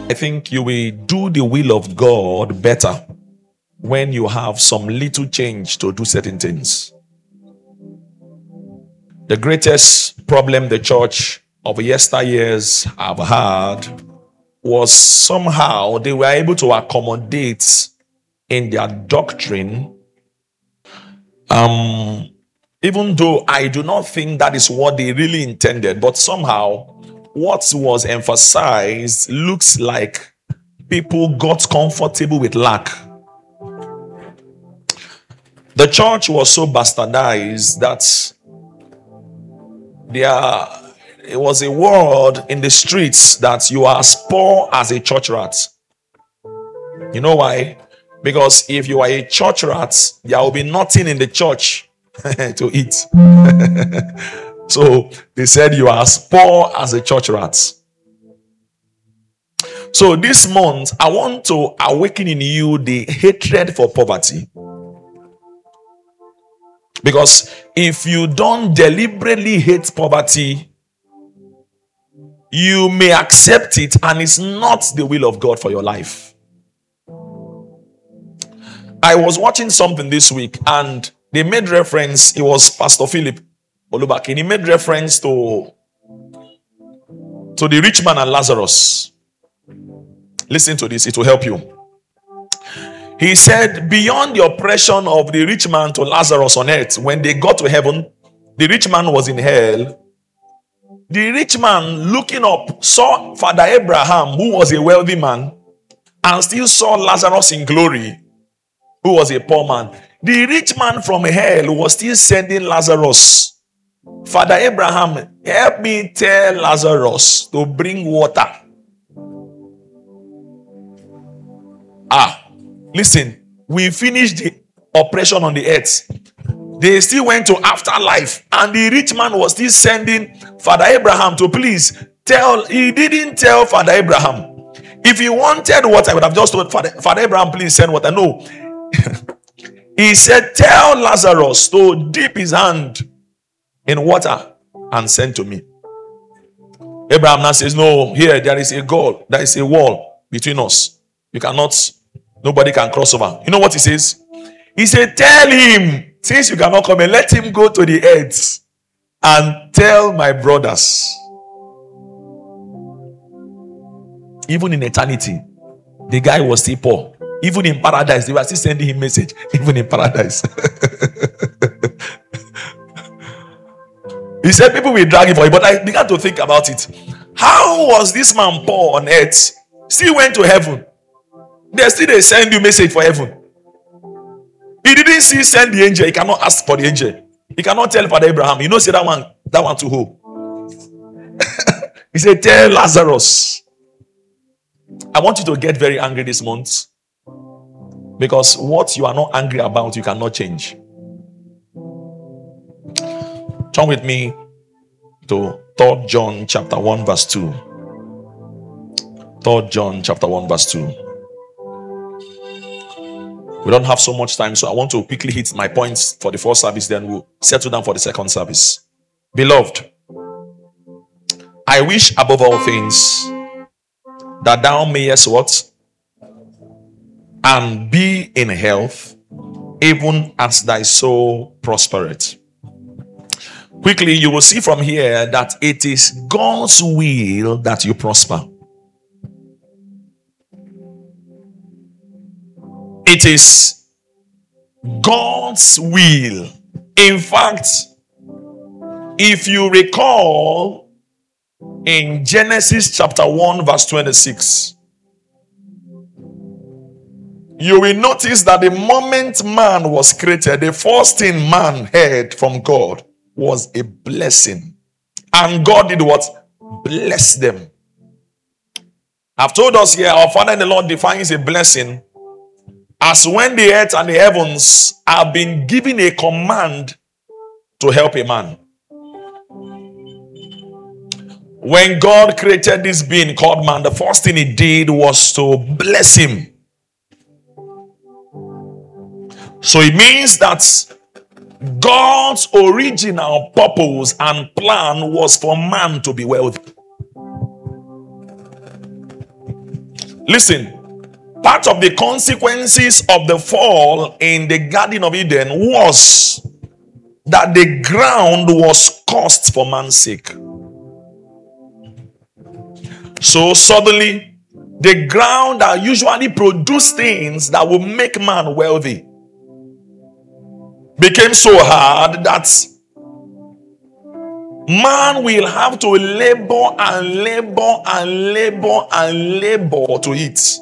I think you will do the will of God better when you have some little change to do certain things. The greatest problem the church of yesteryears have had was somehow they were able to accommodate in their doctrine, even though I do not think that is what they really intended, but somehow what was emphasized looks like people got comfortable with lack. The church was so bastardized that it was a word in the streets that you are as poor as a church rat. You know why? Because if you are a church rat, there will be nothing in the church to eat. So they said you are as poor as a church rat. So this month, I want to awaken in you the hatred for poverty. Because if you don't deliberately hate poverty, you may accept it and it's not the will of God for your life. I was watching something this week and they made reference, it was Pastor Philip Olubakin, he made reference to the rich man and Lazarus. Listen to this, it will help you. He said, beyond the oppression of the rich man to Lazarus on earth, when they got to heaven, the rich man was in hell. The rich man looking up saw Father Abraham, who was a wealthy man, and still saw Lazarus in glory, who was a poor man. The rich man from hell was still sending Lazarus. Father Abraham, help me tell Lazarus to bring water. Listen, we finished the oppression on the earth. They still went to afterlife, and the rich man was still sending Father Abraham to please tell. He didn't tell Father Abraham. If he wanted water, I would have just told Father Abraham, please send water. No. He said, tell Lazarus to dip his hand in water and send to me. Abraham now says, no, here there is a goal, there is a wall between us. You cannot. Nobody can cross over. You know what he says? He said, tell him, since you cannot come and let him go to the earth and tell my brothers. Even in eternity, the guy was still poor. Even in paradise, they were still sending him message. Even in paradise. He said people will drag him for it. But I began to think about it. How was this man poor on earth? Still went to heaven. They send you message for heaven. He didn't see send the angel. He cannot ask for the angel. He cannot tell Father Abraham. You know, say that one to who? He said, tell Lazarus. I want you to get very angry this month. Because what you are not angry about, you cannot change. Turn with me to 3 John chapter 1 verse 2. 3 John chapter 1 verse 2. We don't have so much time, so I want to quickly hit my points for the first service, then we'll settle down for the second service. Beloved, I wish above all things that thou mayest what? And be in health, even as thy soul prospereth. Quickly, you will see from here that it is God's will that you prosper. It is God's will. In fact, if you recall in Genesis chapter 1 verse 26, you will notice that the moment man was created, the first thing man heard from God was a blessing. And God did what? Bless them. I've told us here, our Father in the Lord defines a blessing as when the earth and the heavens have been given a command to help a man. When God created this being called man, the first thing he did was to bless him. So it means that God's original purpose and plan was for man to be wealthy. Listen, part of the consequences of the fall in the Garden of Eden was that the ground was cursed for man's sake. So suddenly, the ground that usually produced things that will make man wealthy became so hard that man will have to labor and labor and labor and labor to eat.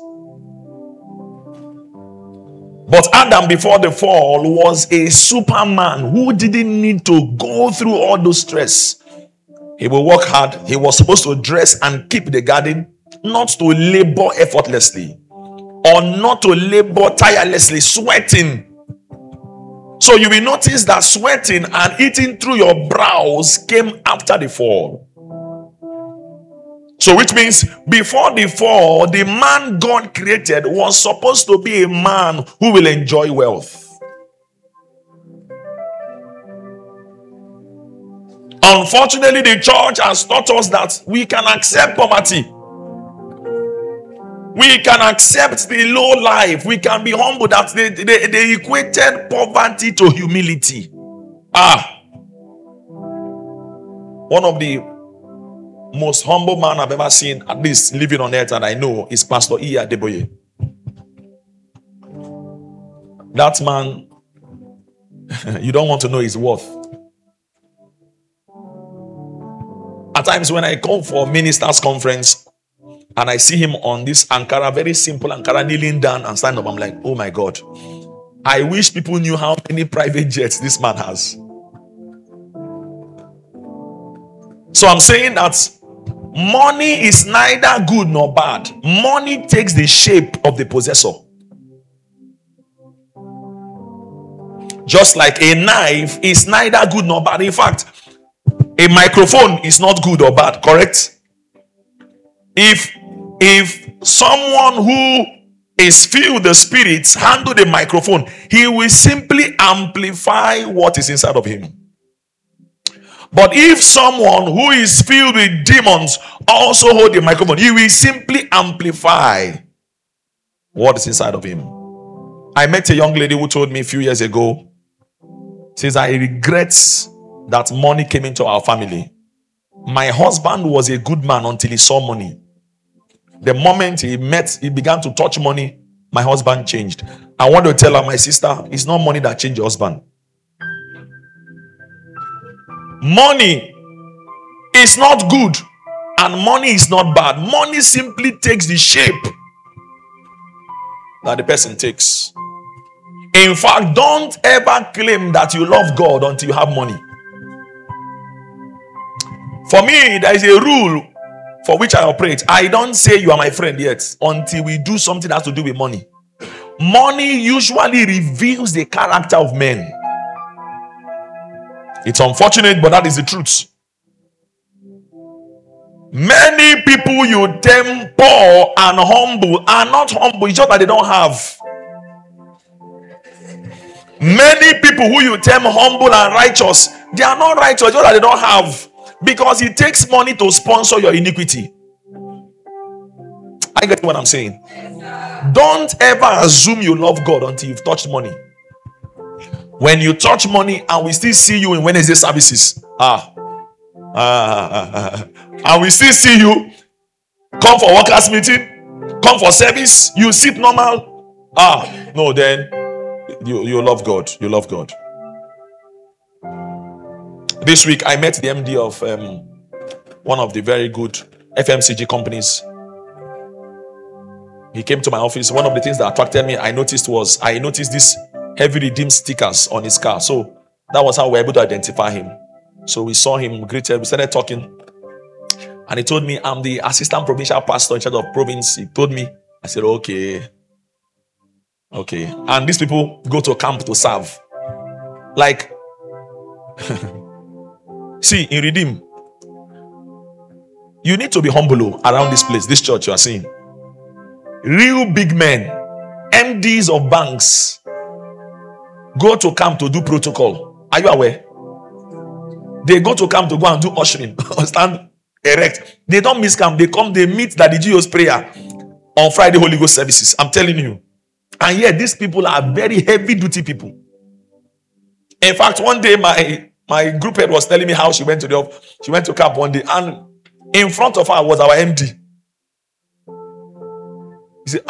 But Adam, before the fall, was a superman who didn't need to go through all those stress. He will work hard. He was supposed to dress and keep the garden, not to labor effortlessly or not to labor tirelessly, sweating. So you will notice that sweating and eating through your brows came after the fall. So which means before the fall, the man God created was supposed to be a man who will enjoy wealth. Unfortunately, the church has taught us that we can accept poverty. We can accept the low life. We can be humble. That they equated poverty to humility. One of the most humble man I've ever seen, at least living on earth, and I know, is Pastor Iya Deboye. That man, you don't want to know his worth. At times when I come for ministers' conference and I see him on this Ankara, very simple Ankara, kneeling down and standing up, I'm like, oh my God. I wish people knew how many private jets this man has. So I'm saying that money is neither good nor bad. Money takes the shape of the possessor. Just like a knife is neither good nor bad. In fact, a microphone is not good or bad, correct? If someone who is filled with the Spirit handle the microphone, he will simply amplify what is inside of him. But if someone who is filled with demons also hold the microphone, he will simply amplify what is inside of him. I met a young lady who told me a few years ago, says, I regret that money came into our family. My husband was a good man until he saw money. The moment he began to touch money, my husband changed. I want to tell her, my sister, it's not money that changed your husband. Money is not good and money is not bad. Money simply takes the shape that the person takes. In fact, don't ever claim that you love God until you have money. For me, there is a rule for which I operate. I don't say you are my friend yet until we do something that has to do with money. Money usually reveals the character of men. It's unfortunate, but that is the truth. Many people you term poor and humble are not humble, it's just that they don't have. Many people who you term humble and righteous, they are not righteous, just that they don't have. Because it takes money to sponsor your iniquity. I get what I'm saying. Don't ever assume you love God until you've touched money. When you touch money and we still see you in Wednesday services, and we still see you come for workers meeting, come for service, you sit normal, no, then you love God. You love God. This week I met the MD of one of the very good FMCG companies. He came to my office. One of the things that attracted me, I noticed this heavy redeem stickers on his car. So that was how we were able to identify him. So we saw him, greeted, we started talking. And he told me, I'm the assistant provincial pastor in charge of province. He told me, I said, okay. And these people go to camp to serve. Like, see, in Redeem, you need to be humble around this place, this church you are seeing. Real big men, MDs of banks, go to camp to do protocol. Are you aware? They go to camp to go and do ushering, stand erect. They don't miss camp. They come, they meet Daddy Gio's prayer. on Friday Holy Ghost services. I'm telling you. And yet these people are very heavy duty people. In fact, one day my group head was telling me how she went to camp one day, and in front of her was our MD. He said,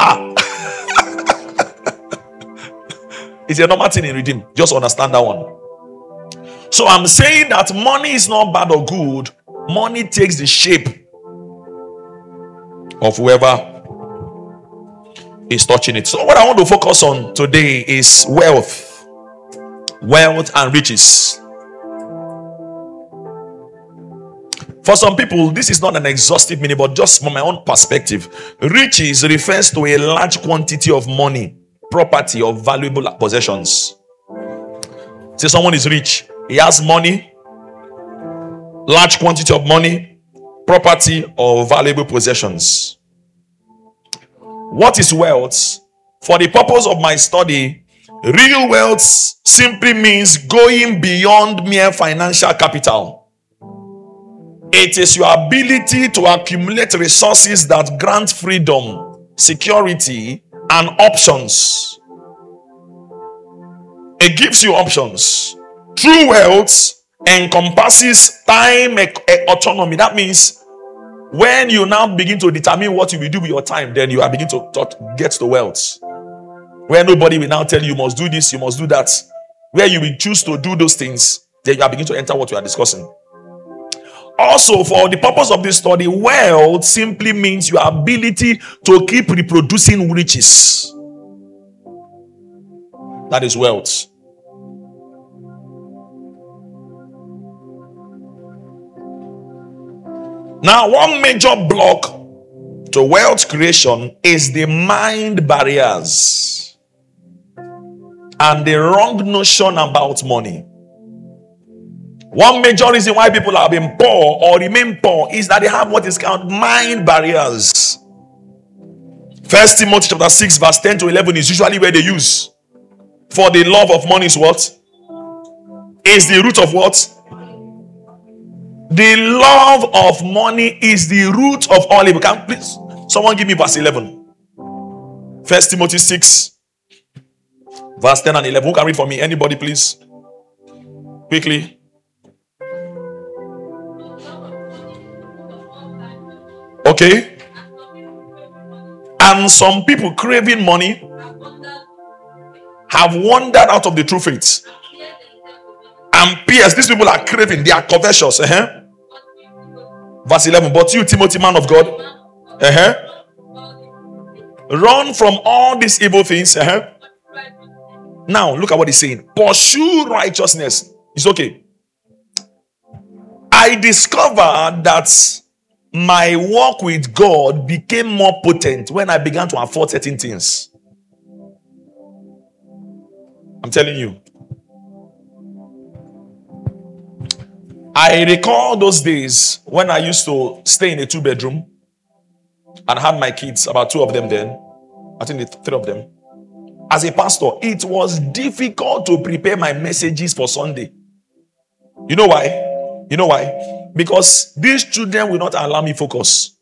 it's a normal thing in Redeem. Just understand that one. So I'm saying that money is not bad or good. Money takes the shape of whoever is touching it. So what I want to focus on today is wealth and riches. For some people, this is not an exhaustive meaning, but just from my own perspective, riches refers to a large quantity of money, property, or valuable possessions. Say someone is rich, he has money, large quantity of money, property, or valuable possessions. What is wealth? For the purpose of my study, real wealth simply means going beyond mere financial capital. It is your ability to accumulate resources that grant freedom, security, and options. It gives you options. True wealth encompasses time autonomy. That means when you now begin to determine what you will do with your time, then you are beginning to get to wealth. Where nobody will now tell you, you must do this, you must do that. Where you will choose to do those things, then you are beginning to enter what we are discussing. Also, for the purpose of this study, wealth simply means your ability to keep reproducing riches. That is wealth. Now, one major block to wealth creation is the mind barriers and the wrong notion about money. One major reason why people have been poor or remain poor is that they have what is called mind barriers. 1 Timothy chapter 6 verse 10 to 11 is usually where they use. For the love of money is what? Is the root of what? The love of money is the root of all evil. Can please someone give me verse 11? 1 Timothy 6 verse 10 and 11. Who can read for me? Anybody please? Quickly. Okay. And some people craving money have wandered out of the true faith. And pierced. These people are craving. They are covetous. Verse 11. But you, Timothy, man of God, run from all these evil things. Now, look at what he's saying. Pursue righteousness. It's okay. I discovered that my walk with God became more potent when I began to afford certain things. I'm telling you. I recall those days when I used to stay in a 2-bedroom and had my kids, about 2 of them then. I think 3 of them. As a pastor, it was difficult to prepare my messages for Sunday. You know why? You know why? Because these children will not allow me focus.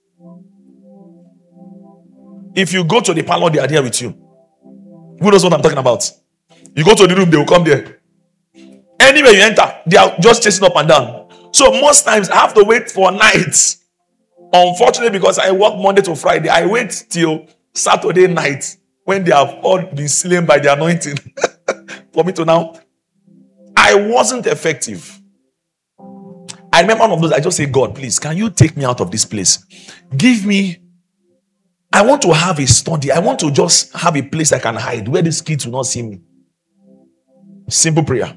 If you go to the parlor, they are there with you. Who knows what I'm talking about? You go to the room, they will come there. Anywhere you enter, they are just chasing up and down. So most times I have to wait for nights. Unfortunately, because I work Monday to Friday, I wait till Saturday night when they have all been slain by the anointing. For me to now, I wasn't effective. I remember one of those, I just say, God, please, can you take me out of this place? Give me, I want to have a study. I want to just have a place I can hide where these kids will not see me. Simple prayer.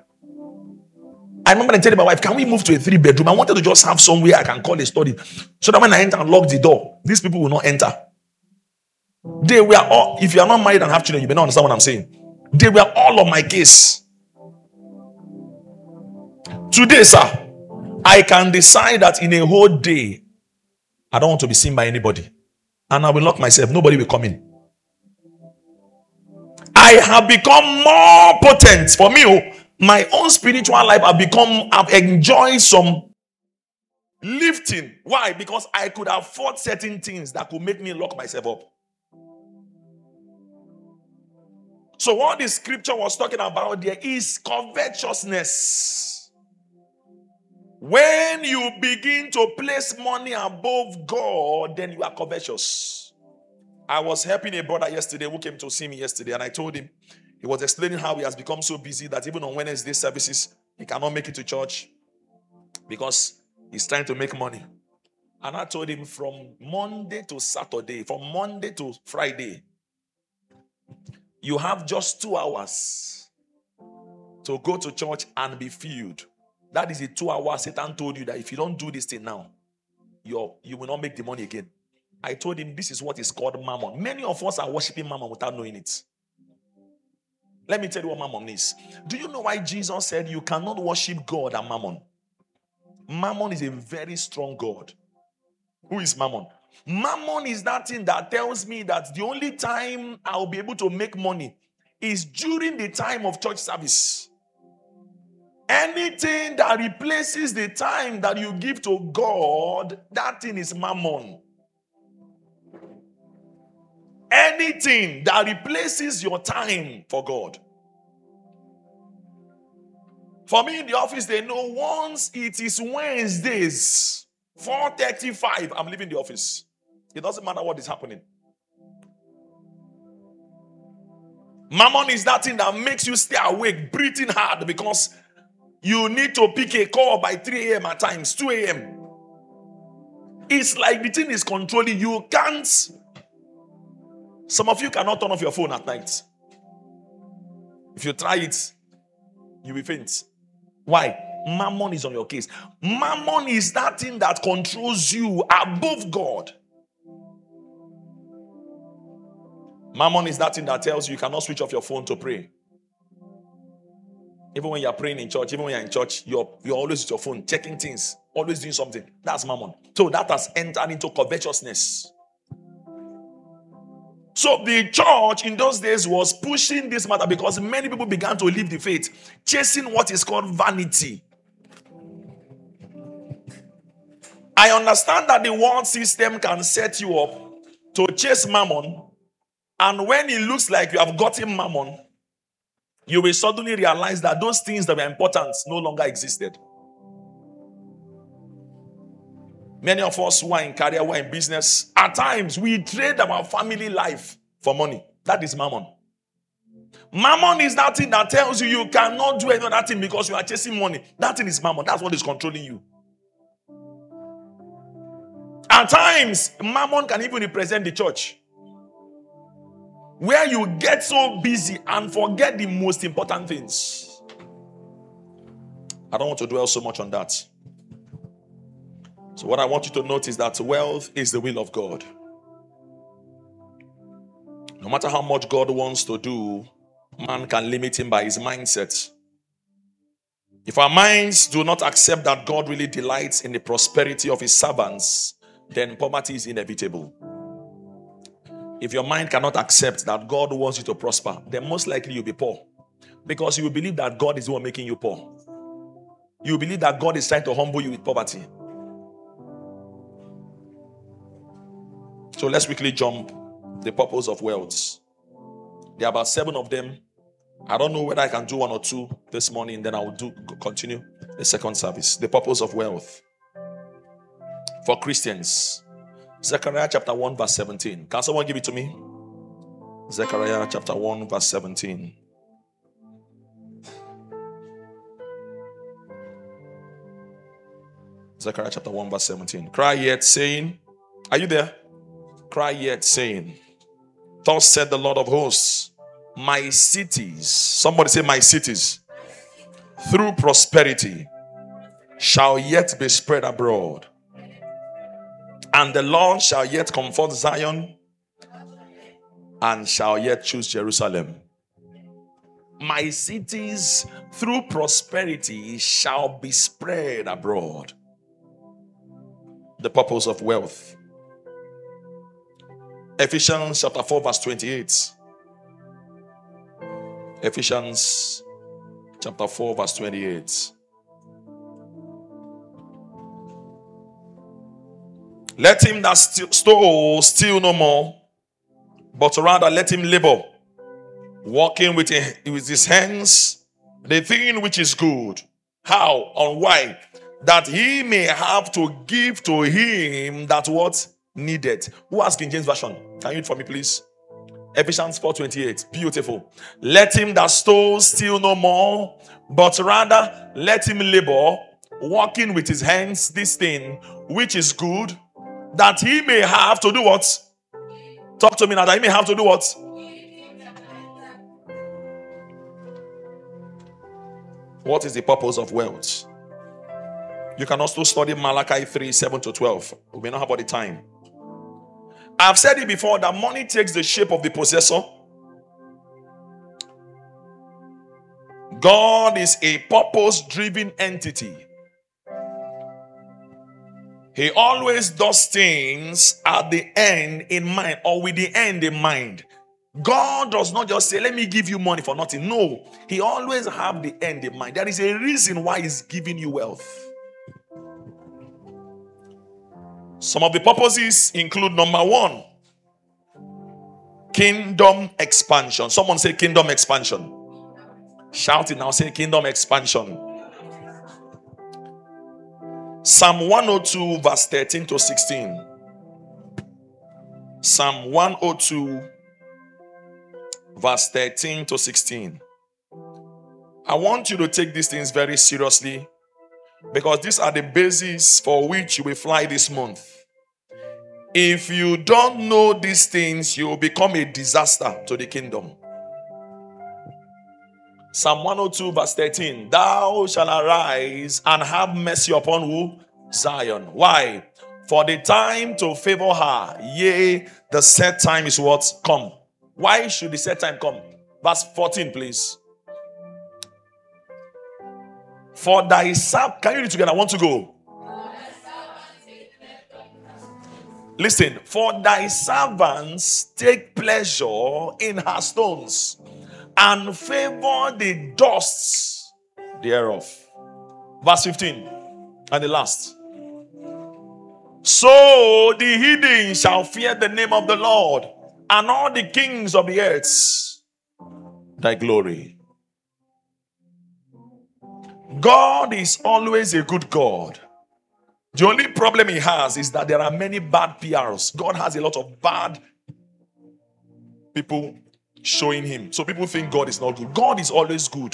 I remember telling my wife, can we move to a 3-bedroom? I wanted to just have somewhere I can call a study. So that when I enter and lock the door, these people will not enter. They were all, if you are not married and have children, you may not understand what I'm saying. They were all on my case. Today, sir, I can decide that in a whole day, I don't want to be seen by anybody. And I will lock myself. Nobody will come in. I have become more potent for me. My own spiritual life I've enjoyed some Lifting. Why? Because I could afford certain things that could make me lock myself up. So what the scripture was talking about there is covetousness. When you begin to place money above God, then you are covetous. I was helping a brother yesterday who came to see me yesterday, and I told him, he was explaining how he has become so busy that even on Wednesday services, he cannot make it to church because he's trying to make money. And I told him from Monday to Saturday, from Monday to Friday, you have just 2 hours to go to church and be filled. That is the 2 hours Satan told you that if you don't do this thing now, you will not make the money again. I told him this is what is called mammon. Many of us are worshiping mammon without knowing it. Let me tell you what mammon is. Do you know why Jesus said you cannot worship God and mammon? Mammon is a very strong God. Who is mammon? Mammon is that thing that tells me that the only time I'll be able to make money is during the time of church service. Anything that replaces the time that you give to God, that thing is mammon. Anything that replaces your time for God. For me in the office, they know once it is Wednesdays, 4:35, I'm leaving the office. It doesn't matter what is happening. Mammon is that thing that makes you stay awake, breathing hard, because you need to pick a call by 3 a.m. at times, 2 a.m. It's like the thing is controlling you. Can't. Some of you cannot turn off your phone at night. If you try it, you will faint. Why? Mammon is on your case. Mammon is that thing that controls you above God. Mammon is that thing that tells you cannot switch off your phone to pray. Even when you're praying in church, even when you're in church, you're always with your phone, checking things, always doing something. That's mammon. So that has entered into covetousness. So the church in those days was pushing this matter because many people began to leave the faith, chasing what is called vanity. I understand that the world system can set you up to chase mammon, and when it looks like you have gotten mammon, you will suddenly realize that those things that were important no longer existed. Many of us who are in career, who are in business, at times we trade our family life for money. That is mammon. Mammon is that thing that tells you you cannot do any other thing because you are chasing money. That thing is mammon. That's what is controlling you. At times, mammon can even represent the church, where you get so busy and forget the most important things. I don't want to dwell so much on that. So what I want you to notice is that wealth is the will of God. No matter how much God wants to do, man can limit him by his mindset. If our minds do not accept that God really delights in the prosperity of his servants, then poverty is inevitable. If your mind cannot accept that God wants you to prosper, then most likely you'll be poor. Because you will believe that God is the one making you poor. You believe that God is trying to humble you with poverty. So let's quickly jump the purpose of wealth. There are about 7 of them. I don't know whether I can do 1 or 2 this morning, then I will continue the second service. The purpose of wealth for Christians. Zechariah chapter 1 verse 17. Can someone give it to me? Zechariah chapter 1 verse 17. Zechariah chapter 1 verse 17. Cry yet saying, are you there? Cry yet saying, thus said the Lord of hosts, my cities, somebody say my cities, through prosperity shall yet be spread abroad, and the Lord shall yet comfort Zion and shall yet choose Jerusalem. My cities through prosperity shall be spread abroad. The purpose of wealth. Ephesians chapter 4 verse 28. Ephesians chapter 4 verse 28. Let him that stole steal no more, but rather let him labor, working with his hands the thing which is good. How and why? That he may have to give to him that what needed. Who has King James Version? Can you read for me, please? Ephesians 4:28. Beautiful. Let him that stole steal no more, but rather let him labor, working with his hands this thing which is good, that he may have to do what? Talk to me now. That he may have to do what? What is the purpose of wealth? You can also study Malachi 3:7-12. We may not have all the time. I've said it before that money takes the shape of the possessor. God is a purpose-driven entity. He always does things at the end in mind, or with the end in mind. God does not just say, let me give you money for nothing. No, he always have the end in mind. There is a reason why he's giving you wealth. Some of the purposes include, number one, kingdom expansion. Someone say kingdom expansion. Shout it now, say kingdom expansion. Psalm 102 verse 13-16. Psalm 102 verse 13-16. I want you to take these things very seriously, because these are the basis for which you will fly this month. If you don't know these things, you will become a disaster to the kingdom. Psalm 102 verse 13. Thou shalt arise and have mercy upon who? Zion. Why? For the time to favor her, yea, the set time is what? Come. Why should the set time come? Verse 14, please. For thy servant, can you read it together? I want to go. Listen, for thy servants take pleasure in her stones, and favor the dusts thereof. Verse 15, and the last. So the heathen shall fear the name of the Lord, and all the kings of the earth thy glory. God is always a good God. The only problem he has is that there are many bad PRs. God has a lot of bad people showing him. So people think God is not good. God is always good.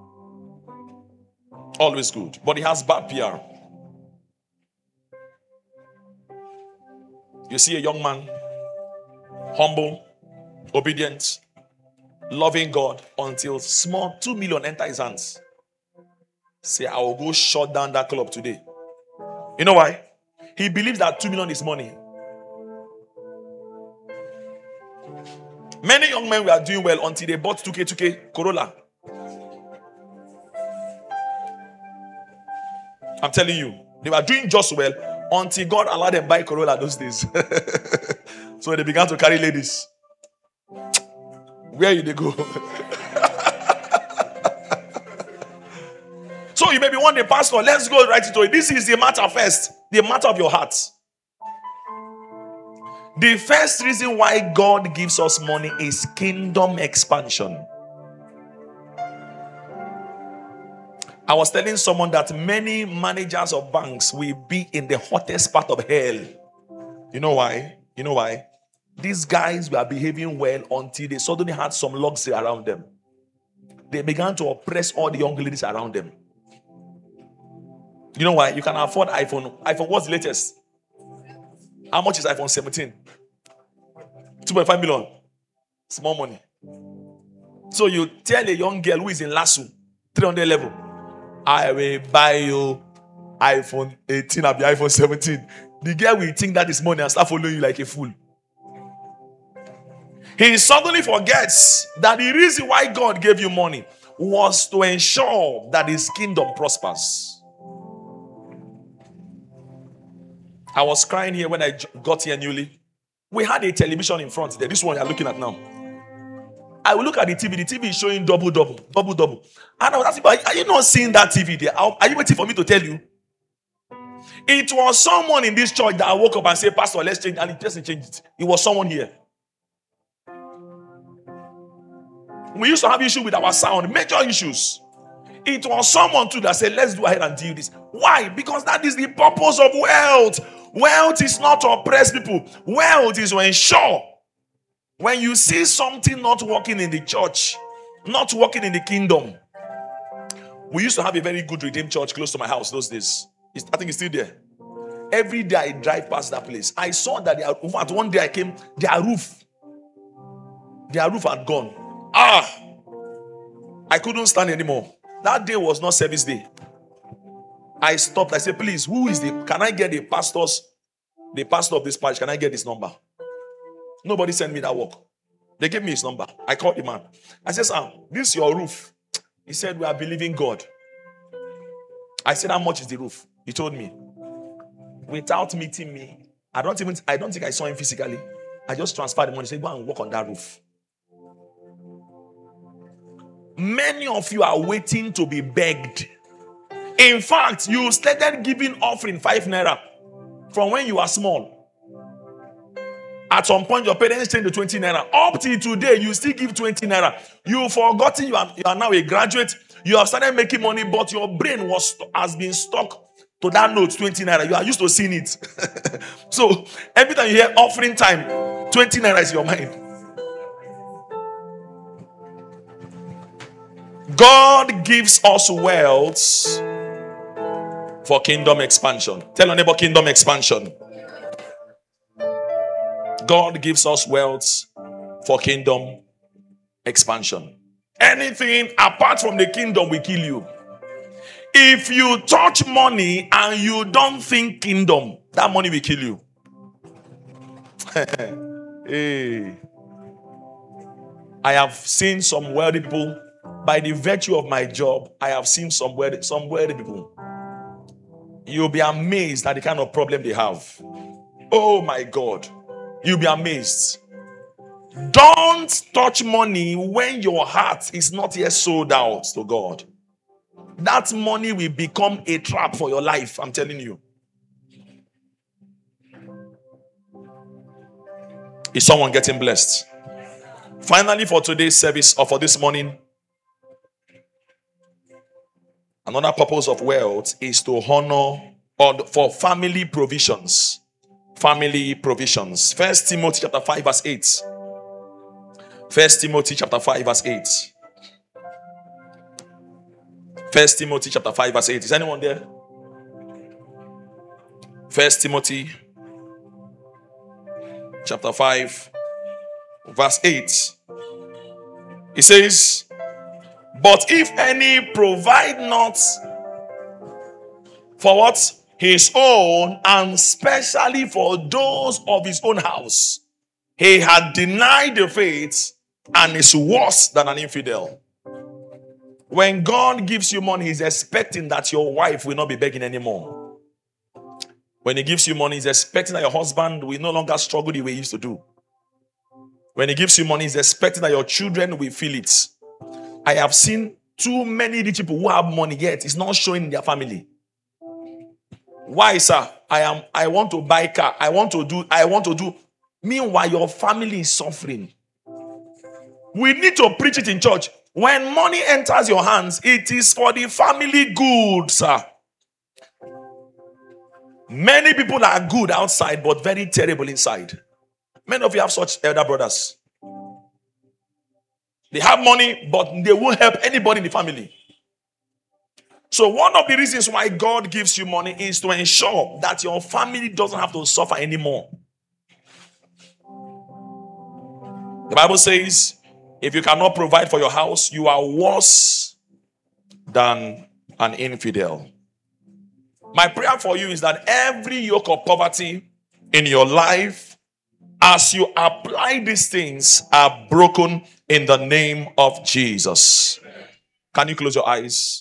Always good. But he has bad PR. You see a young man, humble, obedient, loving God, until small 2 million enter his hands. Say, I will go shut down that club today. You know why? He believes that 2 million is money. Many young men were doing well until they bought 2K Corolla. I'm telling you, they were doing just well until God allowed them to buy Corolla those days. So they began to carry ladies. Where did they go? So you may be wondering, Pastor, let's go right into it. This is the matter first. The matter of your heart. The first reason why God gives us money is kingdom expansion. I was telling someone that many managers of banks will be in the hottest part of hell. You know why? You know why? These guys were behaving well until they suddenly had some luxury around them. They began to oppress all the young ladies around them. You know why? You can afford iPhone. iPhone, what's the latest? How much is iPhone 17? 2.5 million. Small money. So you tell a young girl who is in LASU, 300 level, I will buy you iPhone 18 or iPhone 17. The girl will think that is money and start following you like a fool. He suddenly forgets that the reason why God gave you money was to ensure that his kingdom prospers. I was crying here when I got here newly. We had a television in front there. This one you're looking at now. I will look at the TV. The TV is showing double. And I was asking, are you not seeing that TV there? Are you waiting for me to tell you? It was someone in this church that woke up and said, Pastor, let's change, and it just changed it. It was someone here. We used to have issues with our sound, major issues. It was someone too that said, let's go ahead and deal this. Why? Because that is the purpose of wealth. Wealth is not to oppress people. Wealth is to ensure when you see something not working in the church, not working in the kingdom. We used to have a very good Redeemed church close to my house those days. I think it's still there. Every day I drive past that place. I saw that in fact, one day I came, their roof had gone. I couldn't stand anymore. That day was not service day. I stopped. I said, please, can I get the pastor of this parish? Can I get his number? Nobody sent me that work. They gave me his number. I called the man. I said, sir, this is your roof. He said, we are believing God. I said, how much is the roof? He told me. Without meeting me, I don't think I saw him physically. I just transferred the money. He said, go and work on that roof. Many of you are waiting to be begged. In fact, you started giving offering 5 naira from when you were small. At some point, your parents changed to 20 naira. Up till today, you still give 20 naira. You've forgotten you are now a graduate. You have started making money, but your brain has been stuck to that note, 20 naira. You are used to seeing it. So, every time you hear offering time, 20 naira is your mind. God gives us wealth for kingdom expansion. Tell your neighbor, kingdom expansion. God gives us wealth for kingdom expansion. Anything apart from the kingdom will kill you. If you touch money and you don't think kingdom, that money will kill you. Hey. I have seen some wealthy people. By the virtue of my job, I have seen some wealthy people. You'll be amazed at the kind of problem they have. Oh my God. You'll be amazed. Don't touch money when your heart is not yet sold out to God. That money will become a trap for your life, I'm telling you. Is someone getting blessed? Finally, for today's service or for this morning, another purpose of wealth is to honor or for family provisions. Family provisions. 1 Timothy chapter 5 verse 8. 1 Timothy chapter 5 verse 8. 1 Timothy chapter 5 verse 8. Is anyone there? 1 Timothy chapter 5 verse 8. It says, but if any provide not for what? His own, and especially for those of his own house, he had denied the faith and is worse than an infidel. When God gives you money, he's expecting that your wife will not be begging anymore. When he gives you money, he's expecting that your husband will no longer struggle the way he used to do. When he gives you money, he's expecting that your children will feel it. I have seen too many rich people who have money yet it's not showing in their family. Why, sir? I want to buy car. I want to do. Meanwhile, your family is suffering. We need to preach it in church. When money enters your hands, it is for the family good, sir. Many people are good outside, but very terrible inside. Many of you have such elder brothers. They have money, but they won't help anybody in the family. So one of the reasons why God gives you money is to ensure that your family doesn't have to suffer anymore. The Bible says, if you cannot provide for your house, you are worse than an infidel. My prayer for you is that every yoke of poverty in your life, as you apply these things, are broken in the name of Jesus. Can you close your eyes?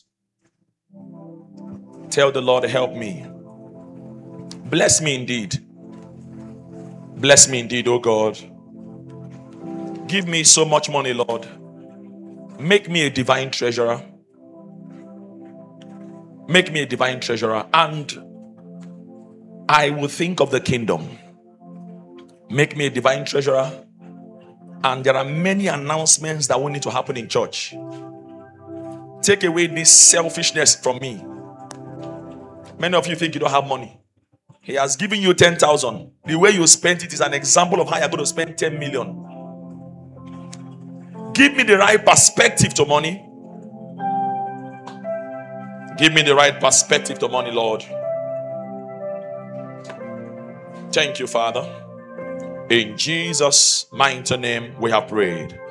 Tell the Lord, help me. Bless me indeed. Bless me indeed, oh God. Give me so much money, Lord. Make me a divine treasurer. Make me a divine treasurer. And I will think of the kingdom. Make me a divine treasurer. And there are many announcements that will need to happen in church. Take away this selfishness from me. Many of you think you don't have money. He has given you 10,000. The way you spent it is an example of how you're going to spend 10 million. Give me the right perspective to money. Give me the right perspective to money, Lord. Thank you, Father. In Jesus' mighty name we have prayed.